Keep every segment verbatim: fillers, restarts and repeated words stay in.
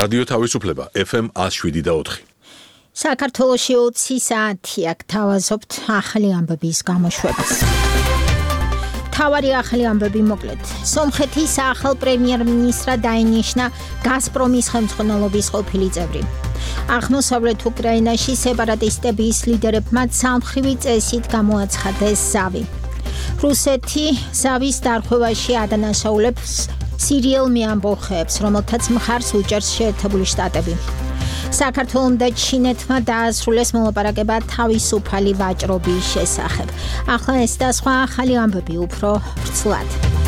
რადიო თავისუფლება ეფ ემ one oh seven და four. საქართველოში ოცი საათია გთავაზობთ ახალი ამბების გამოშვებას. თავარი ახალი ამბები მოკლედ. სომხეთის ახალ პრემიერ-მინისტრად დაინიშნა გაზპრომის ხელმძღვანელობის ყოფილი წევრი. აღმოსავლეთ უკრაინაში სეპარატისტების ლიდერებმა ცალმხრივი წესით გამოაცხადეს ზავი. რუსეთი ზავის დარღვევაში ადანაშაულებს სირიელ მეამბოხეებს, რომელთაც მხარს უჭერს შეერთებული შტატები. საქართველომ და ჩინეთმა დაასრულეს მოლაპარაკება თავისუფალი ვაჭრობის შესახებ. ახლა ეს და სხვა ახალი ამბები უფრო ვრცლად.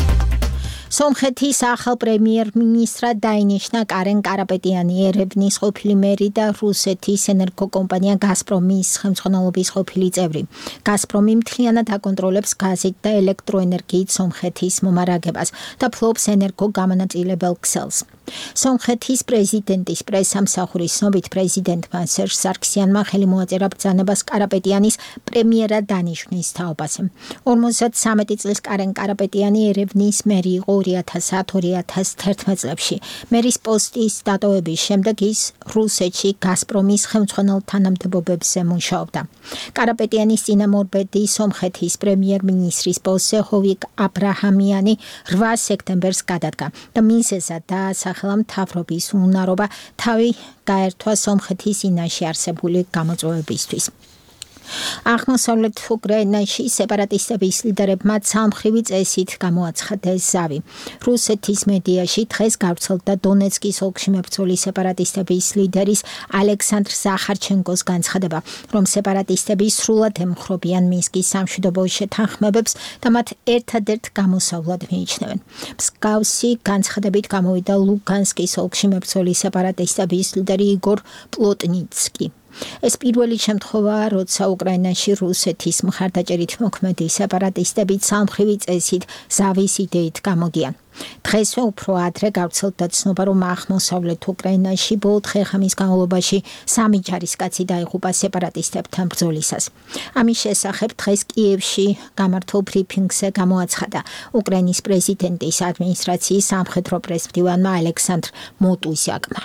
სომხეთის ახალ პრემიერ-მინისტრად დაინიშნა კარენ კარაპეტიანი, ერევნის ყოფილი მერი და რუსეთის ენერგოკომპანია გაზპრომის ხელმძღვანელობის ყოფილი წევრი. გაზპრომი მთლიანად აკონტროლებს გაზით და ელექტროენერგიით სომხეთის მომარაგებას და ფლობს ენერგოგამანაწილებელ ქსელს. სომხეთის პრეზიდენტის პრესამსახურის ცნობით პრეზიდენტმა სერჟ სარქსიანმა ხელი მოაწერა ბრძანებას კარაპეტიანის პრემიერად დანიშვნის თაობაზე. ორმოცდათრამეტი წლის კარენ კარაპეტიანი ერევნის მერი იყო ორი ათას ათი - ორი ათას თერთმეტ წლებში. მერის პოსტის დატოვების შემდეგ ის რუსეთში გაზპრომის ხელმძღვანელ თანამდებობებზე მუშაობდა. კარაპეტიანის წინამორბედი სომხეთის პრემიერ-მინისტრის პოსტზე ჰოვიკ აბრაჰამიანი რვა სექტემბერს გადადგა და მიზეზად დაასახელა მთავრობის უნარობა თავი გაერთვა სომხეთის წინაშე არსებული გამოწვევებისთვის. აღმოსავლეთ უკრაინაში სეპარატისტების ლიდერებმა ცალმხრივი წესით გამოაცხადეს ზავი. რუსეთის მედიაში დღეს გავრცელდა დონეცკის ოლქში მებრძოლი სეპარატისტების ლიდერის ალექსანდრ ზახარჩენკოს განცხადება, რომ სეპარატისტები სრულად ემხრობიან მინსკის სამშვიდობო შეთანხმებებს და მათ ერთადერთ გამოსავლად მიიჩნევენ. მსგავსი განცხადებით გამოვიდა ლუგანსკის ოლქში მებრძოლი სეპარატისტების ლიდერი იგორ პლოტნიცკი. ეს პირველი შემთხვევაა, როცა უკრაინაში რუსეთის მხარდაჭერით მოქმედი სეპარატისტები ცალმხრივი წესით ზავის იდეით გამოდიან. დღესვე უფრო ადრე გავრცელდა ცნობა, რომ აღმოსავლეთ უკრაინაში ბოლო დღე-ღამის განმავლობაში სამი ჯარისკაცი დაიღუპა სეპარატისტებთან ბრძოლისას. ამის შესახებ დღეს კიევში გამართულ ბრიფინგზე გამოაცხადა უკრაინის პრეზიდენტის ადმინისტრაციის სამხედრო პრესმდივანმა ალექსანდრ მოტუსიაკმა.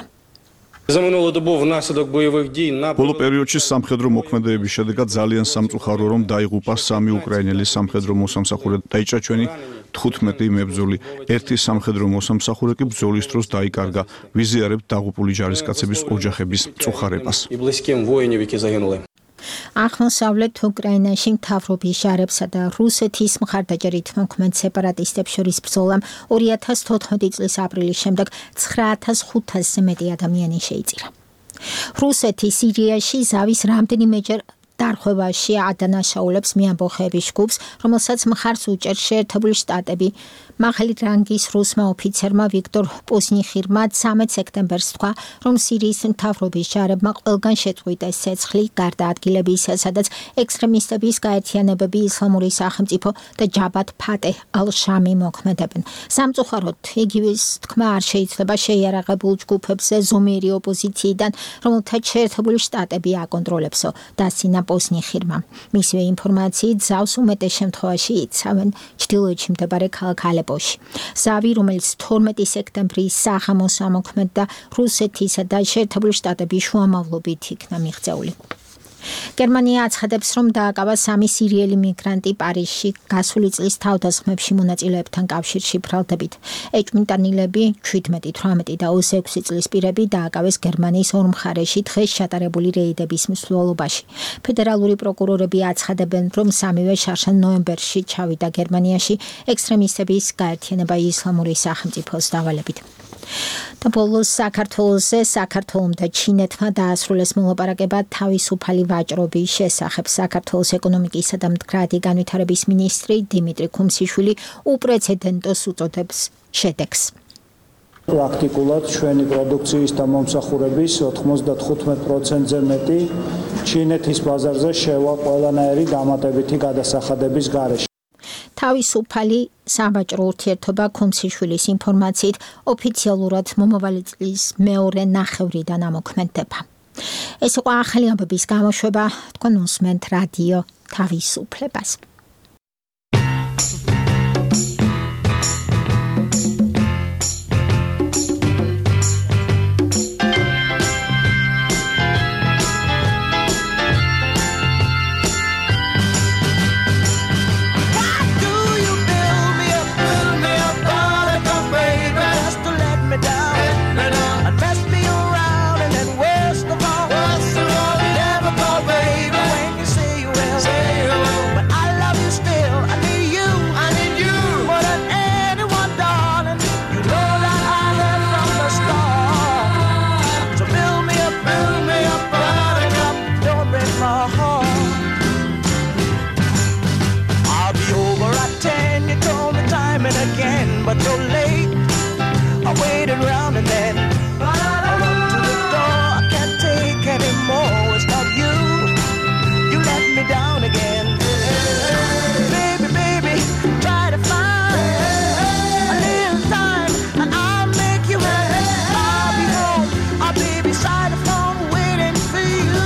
ბოლო პერიოდში სამხედრო მოქმედებების შედეგად ძალიან სამწუხარო, რომ დაიღუპა სამი უკრაინელი სამხედრო მოსამსახურე და დაიჭრა თხუთმეტი მებრძოლი. ერთი სამხედრო მოსამსახურე კი ბრძოლის დროს დაიკარგა. ვიზიარებთ დაღუპული ჯარისკაცების ოჯახების მწუხარებას. აღმოსავლეთ უკრაინაში მთავრობის ჟარებსა და რუსეთის მხარდაჭერით მოქმედ სეპარატისტებს შორის ბრძოლამ ორი ათას თოთხმეტი წლის აპრილის შემდეგ ცხრა ათას ხუთასზე მეტი ადამიანი შეიწირა. რუსეთი სირიაში ზავის რამდენიმეჯერ დარღვევაში ადანაშაულებს მეამბოხეების ჯგუფს, რომელსაც მხარს უჭერს შეერთებული შტატები. მაღალი რანგის რუსმა ოფიცერმა ვიქტორ პოზნიხირმა ცამეტ სექტემბერს თქვა, რომ სირიის მთავრობის ჟარებმა ყველგან შეწყვიტეს ცეცხლი, გარდა ადგილებისა, სადაც ექსტრემისტების გაერთიანებები, ისლამური სახელმწიფო და ჯაბათ ფატეჰ ალ-შამი მოქმედებენ. სამწუხაროდ, იგივის თქმა არ შეიძლება შეიარაღებულ ჯგუფებზე ზომიერი ოპოზიციიდან, რომელთაც შეერთებული შტატები აკონტროლებსო, დასცინა პოზნიხირმა. მისივე ინფორმაციით, ზავს უმეტეს შემთხვევაში იცავენ ჩრდილოეთში მდებარე ქალაქ ალეპოში. ზავი, რომელიც თორმეტი სექტემბრის საღამოს ამოქმედდა, რუსეთისა და შეერთებული შტატების შუამავლობით იქნა მიღწეული. გერმანია აცხადებს, რომ დააკავა სამი სირიელი მიგრანტი პარიზში გასული წლის თავდასხმებში მონაწილეებთან კავშირში ბრალდებით. ეჭვმიტანილები შვიდმეტი, თვრამეტი და ოცდაექვსი წლის პირები დააკავეს გერმანიის ორ მხარეში დღეს ჩატარებული რეიდების მსვლელობაში. ფედერალური პროკურორები აცხადებენ, რომ სამივე შარშან ნოემბერში ჩავიდა გერმანიაში ექსტრემისტების გაერთიანება ისლამური სახელმწიფოს დავალებით. და ბოლოს საქართველოზე საქართველომ და ჩინეთმა დაასრულეს მოლაპარაკება თავისუფალი ვაჭრობის შესახებ. საქართველოს ეკონომიკისა და მდგრადი განვითარების მინისტრი დიმიტრი ქუმსიშვილი უპრეცედენტოს უწოდებს შედეგს. პრაქტიკულად ჩვენი პროდუქციის და მომსახურების ოთხმოცდათხუთმეტ პროცენტზე მეტი ჩინეთის ბაზარზე შევა ყველანაირი დამატებითი გადასახადების გარეშე. თავისუფალი საბაჭრო ურთიერთობა ქუმსიშვილის ინფორმაციით ოფიციალურად მომავალი წლის მეორე ნახევრიდან ამოქმედდება. ეს იყო ახალი ამბების გამოშვება, თქვენ უსმენთ რადიო თავისუფლებას. but you're late. I waited around and then I run to the door. I can't take anymore. It's not you. You let me down again. Baby, baby, try to find a little time and I'll make you happy. I'll be home. I'll be beside the phone waiting for you.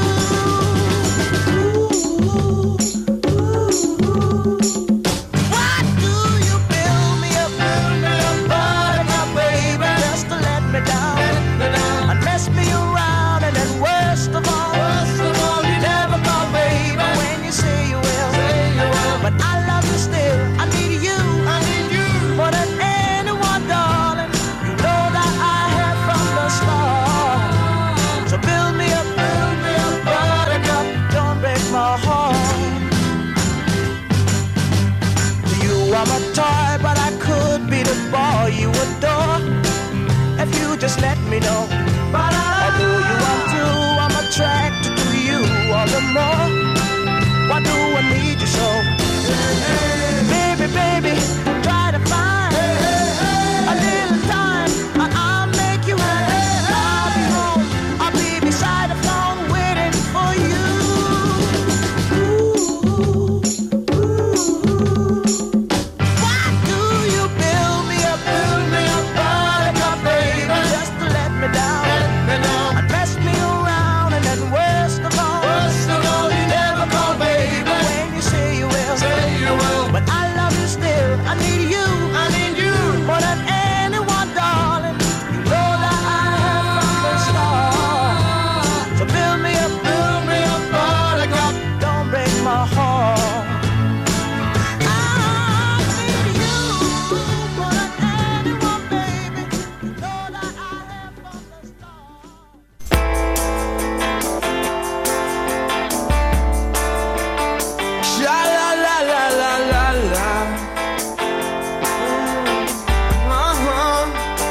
Why do you build me up, build me up, buttercup, baby, just to let me down and mess me around, and then worst of all, worst of all, you never call, baby, when you say you will, say you will. But I love you still. I need you, I need you more than anyone, darling. You know that I have from the start. So build me up, build me up, buttercup, don't break my heart. You are my toy, but I could be the boy you adore if you just let me know. Although you are true, I'm attracted to you all the more. Why do I need you so? Baby, baby, try to find a little time and I'll make you happy. I'll be home, I'll be beside the phone waiting for you. Why do you build me up, build me up, buttercup, baby, just to let me down and mess me around, and then worst of all, worst of all, you never call, baby, when you say you will, say you will. But I love you still. I need you, I need you more than anyone, darling. You know that I have from the start. So build me up, build me up, buttercup, don't break my heart. I need you more than anyone, baby. You know that I have from the start. Sha la la la la la la. Uh-huh.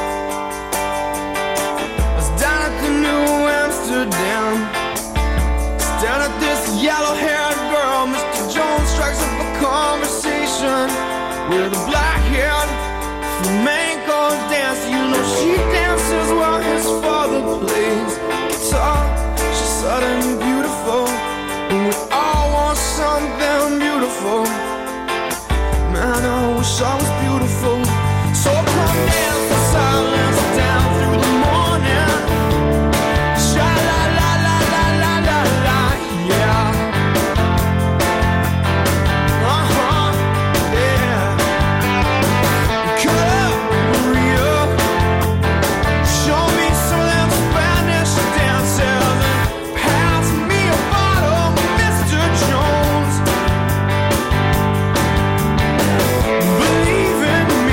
I was down at the New Amsterdam, staring at this yellow-haired girl. Mister Jones strikes up a conversation with a black-haired flamenco dancer. You know she dances while his father plays guitar. She's suddenly beautiful, and we all want something beautiful. Man, I wish I was beautiful. So come dance in silence down through the morning. Sha la la la la la la la, yeah. Uh-huh, yeah. Come, Maria, show me some of them Spanish dances and pass me a bottle, Mister Jones. Believe in me.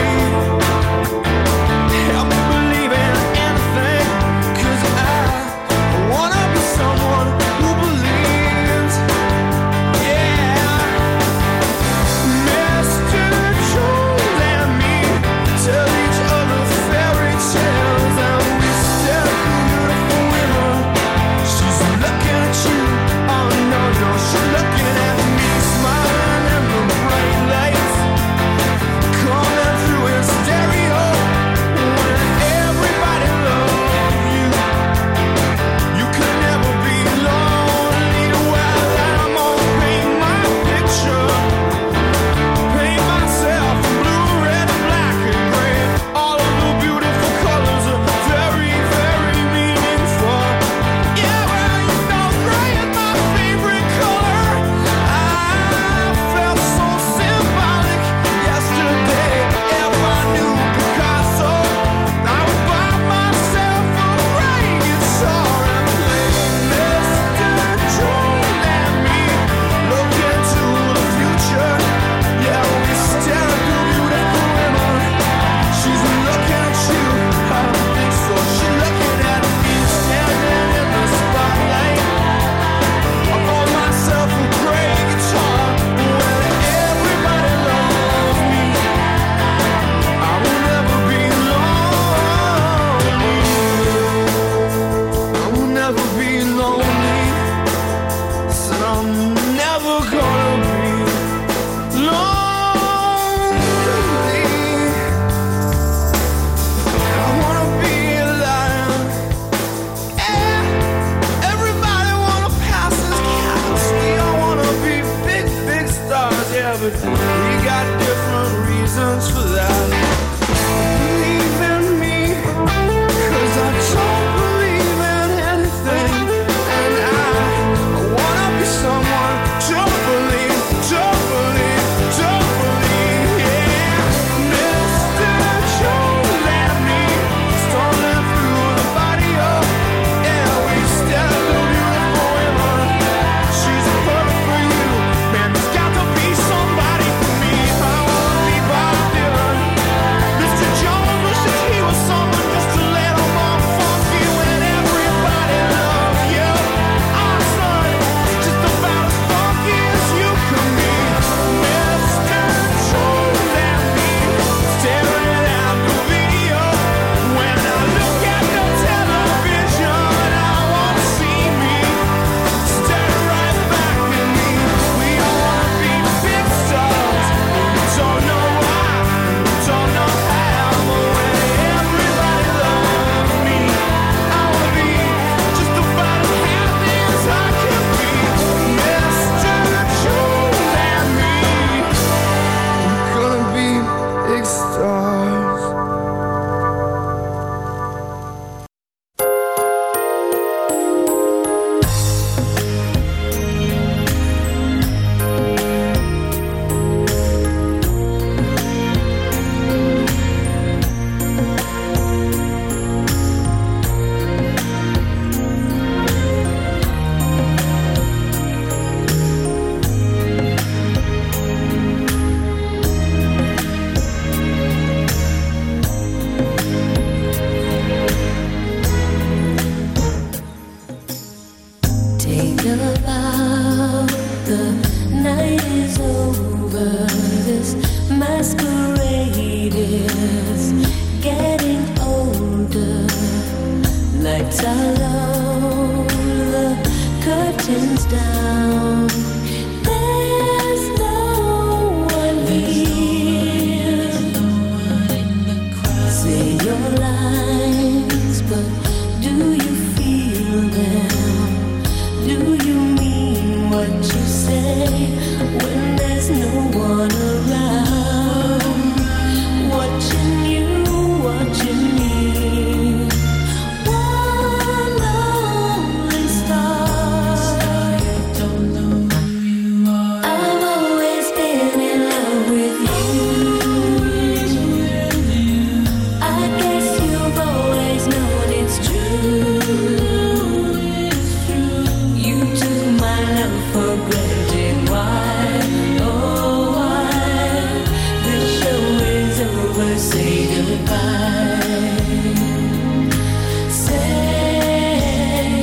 got different reasons for that. Believe in me, 'cause I don't believe in anything. And I, I wanna be someone. Don't believe, don't believe, don't believe, yeah. Mister Don't let me stumbling through the body of, yeah, we still do beautiful women. She's perfect for you, man, there's got to be somebody for me. I wanna be Bob Dylan. Mister Jones wishes he was someone just a little more funky when everybody loves you. Our son is just about as funky as you can be. Mister Don't let me staring at the video. When I look at the television, I wanna see me stare right back at me. We all wanna be big stars, we don't know why, we don't know how, but when everybody loves me, I wanna be just about as happy as I can be. Mister Don't let me, we're gonna be big stars. Take a bow, the night is over. This masquerade is getting older. Lights are low, the curtains down. There's no one here. Say your lines, but do you feel them? Do you mean what you say when there's no one around? Watching you, watching me. One lonely star. I've always been in love with you. I guess you've always known it's true. You took my love for granted. Why? Oh, why? The show is over. Say goodbye. Say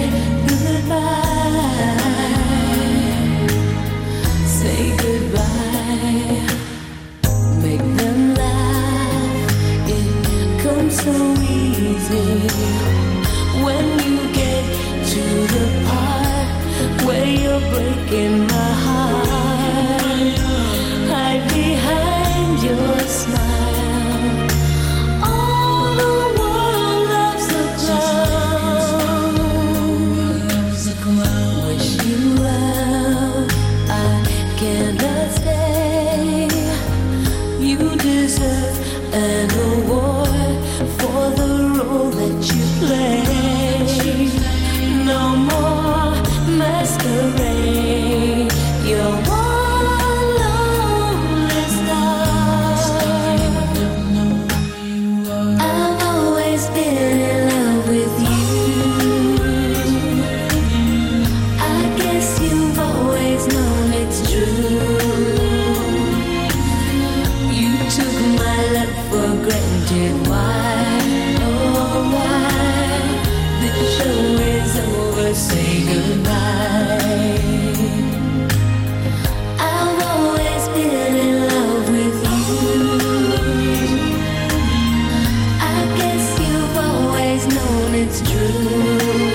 goodbye. Say goodbye. Make them laugh. It comes so easy when you get to the part where you're breaking my heart. Hide behind your smile. All the world loves a clown. Wish you well. I cannot stay. You deserve an award for the role that you play. No more masquerade. You're one lonely star. I've always been in love with you. I guess you've always known it's true. You took my love for granted. Why? Oh, why? The show is over. Say goodbye. I've always been in love with you. I guess you've always known it's true.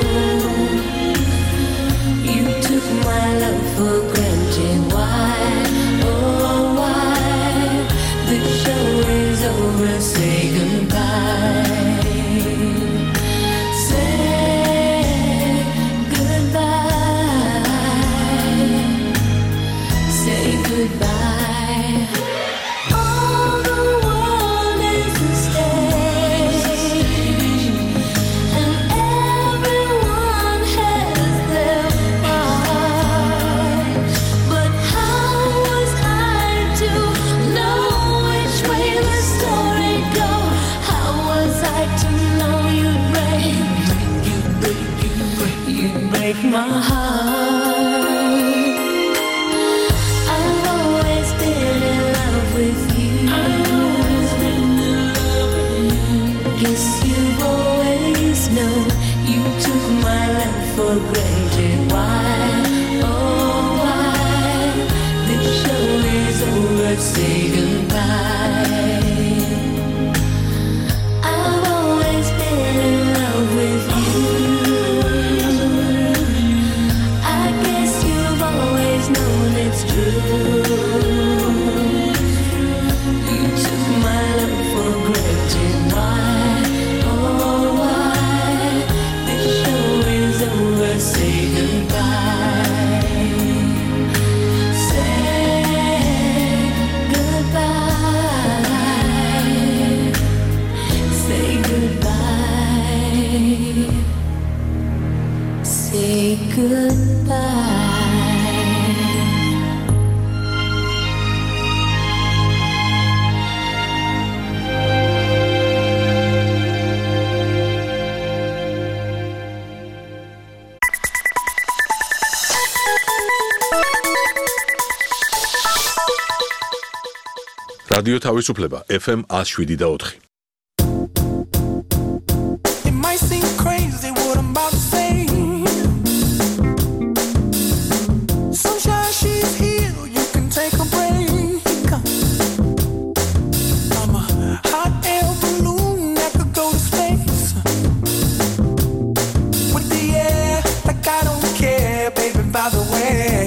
You took my love for granted. Why? Oh, why? The show is over. Say goodbye. Say goodbye. my heart. I've always been in love with you. Guess you've always known you took my love for granted. Why, oh why, this show is over, say goodbye. I've always been in love with you. I guess you've always known it's true. You took my love for granted. Why, oh why, this show is over, say goodbye. Say goodbye. Say goodbye. Say goodbye. რადიო თავისუფლება F M one oh seven და four. It might seem crazy what I'm about to say. Sunshine, she's here, you can take a break. I'm a hot air balloon that could go to space. With the air, like I don't care, baby, by the way.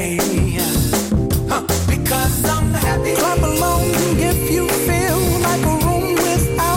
Huh, because I'm happy. Clap along if you feel like a room without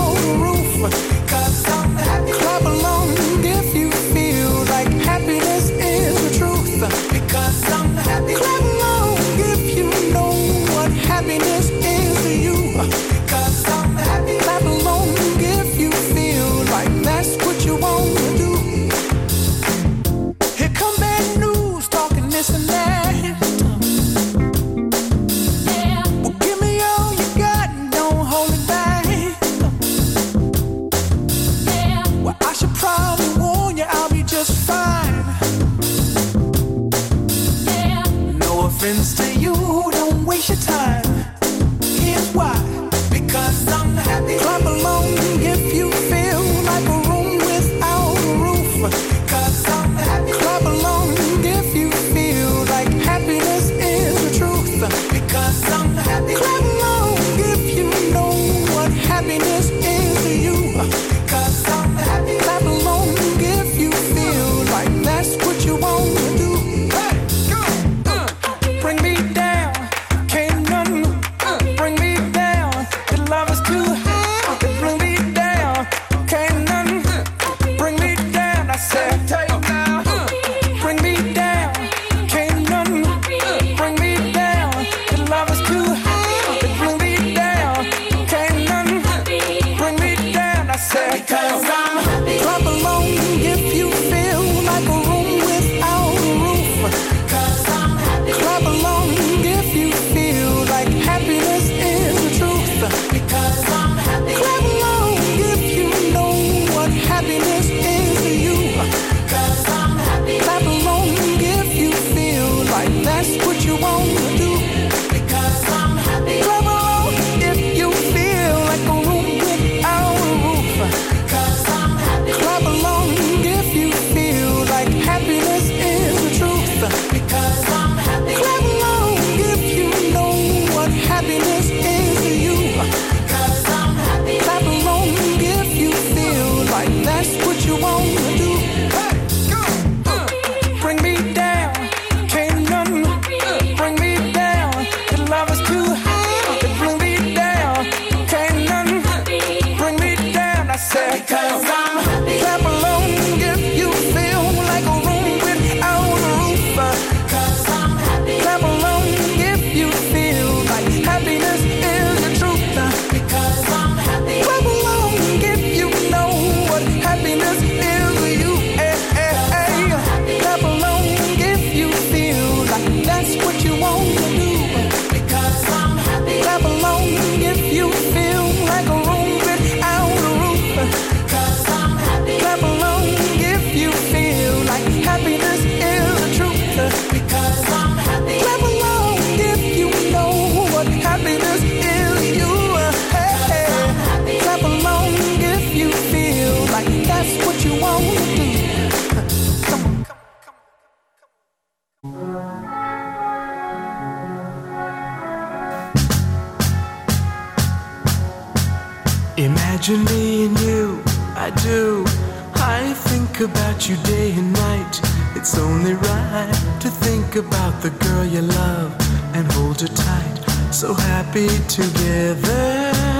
Imagine me and you, I do. I think about you day and night. It's only right to think about the girl you love and hold her tight. So happy together.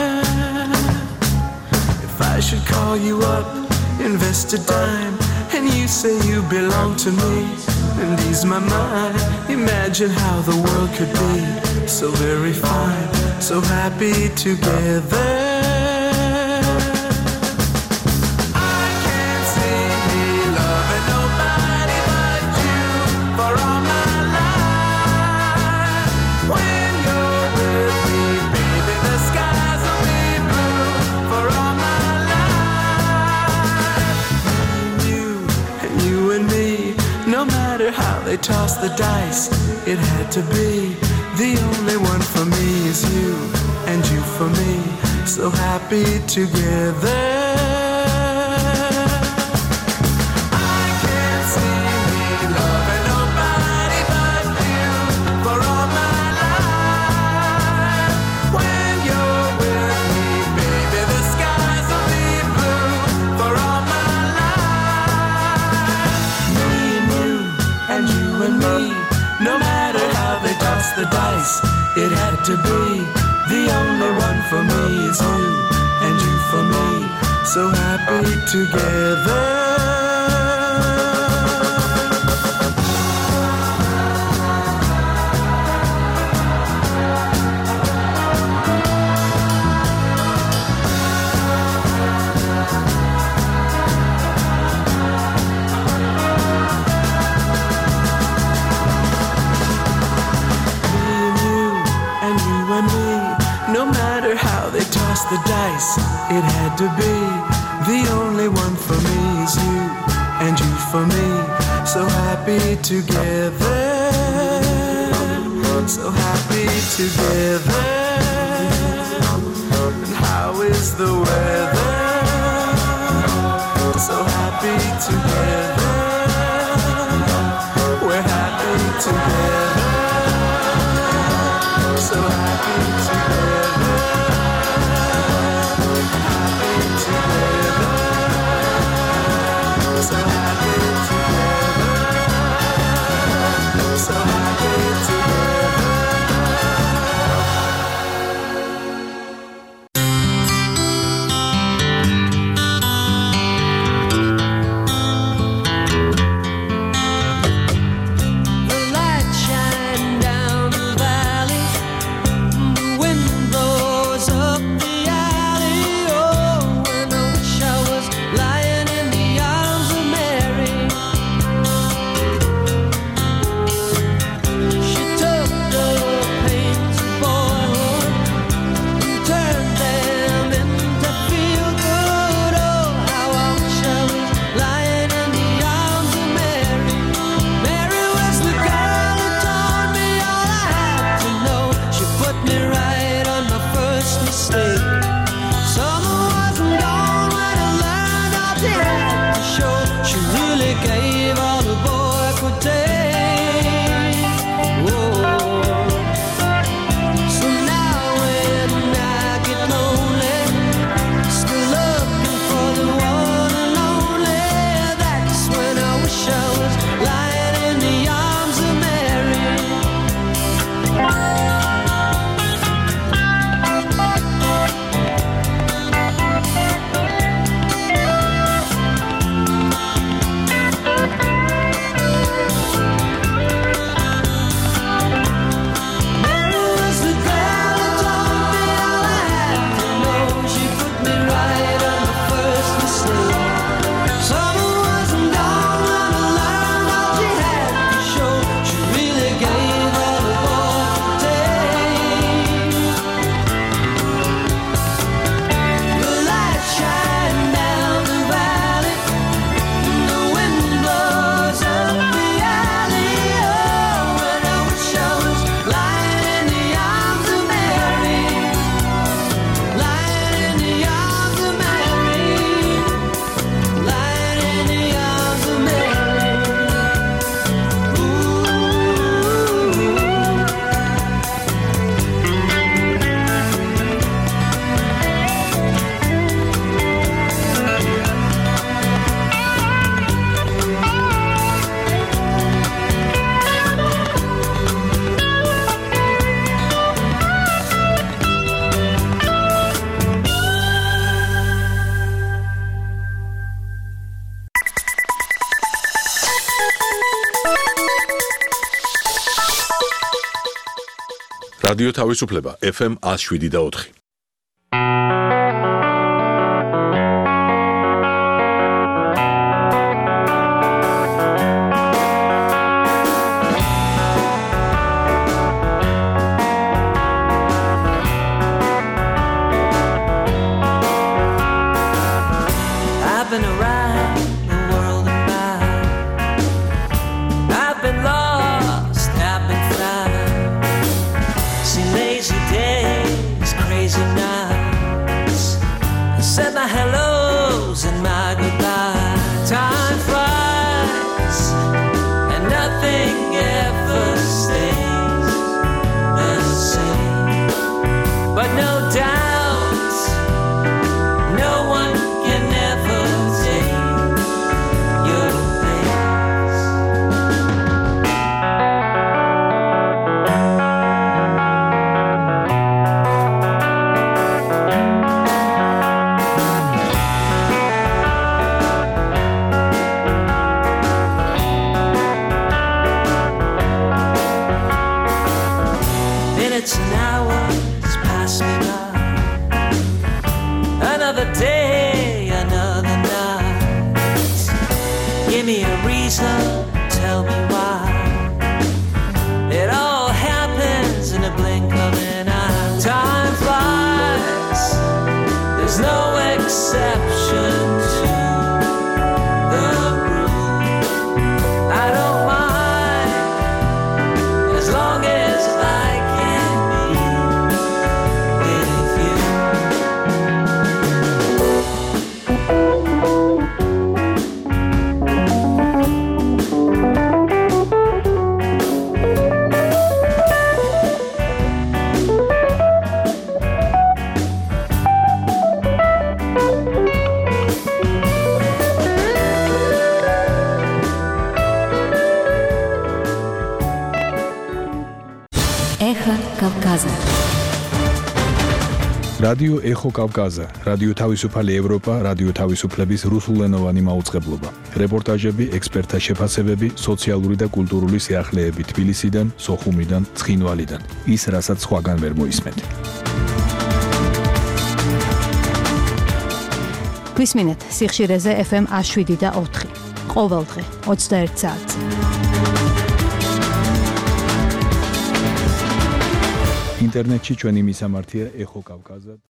If I should call you up, invest a dime, and you say you belong to me, and ease my mind. Imagine how the world could be so very fine, so happy together. How they toss the dice, it had to be. The only one for me is you, and you for me, so happy together. I can't see me loving nobody but you for all my life. When you're with me, baby, the skies will be blue for all my life. Me and you, and you and me, no matter how they toss the dice, it had to be. The only one for me is you, and you for me, so happy together. The dice, it had to be. The only one for me is you, and you for me, so happy together, so happy together. And how is the weather? So happy together, we're happy together, so happy together. So happy together, so happy together. The light რადიო თავისუფლება ეფ ემ one oh seven და four. I've been around the world and back. I've been lost, I've been flying. Seen lazy days, crazy nights. I said my hellos and my goodbyes. Time flies, and nothing ever stays the same. But no doubt, no one can ever take your place. Minutes and hours pass me by. Another day, another night. Give me a reason, tell me why. It all happens in a blink of an eye. Time flies, there's no exception to the rule. I don't mind as long as I can be with you. Эхо Кавказа. რადიო ეხო კავკაზა, რადიო თავისუფალი ევროპა, რადიო თავისუფლების რუსულენოვანი მაუწყებლობა. რეპორტაჟები, ექსპერტთა შეფასებები, სოციალური და კულტურული სიახლეები თბილისიდან, სოხუმიდან, ცხინვალიდან. ის, რასაც სხვაგან ვერ მოისმენთ. გვისმინეთ სიხშირეზე ეფ ემ one oh seven და four. ყოველდღე twenty-one საათზე. ინტერნეტში ჩვენი მისამართია ეხო კავკაზა.